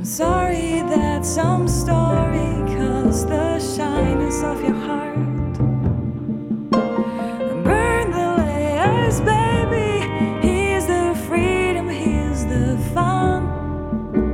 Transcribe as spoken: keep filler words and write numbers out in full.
Sorry that some story caused the shyness of your heart. Burn the layers, baby. Here's the freedom, here's the fun.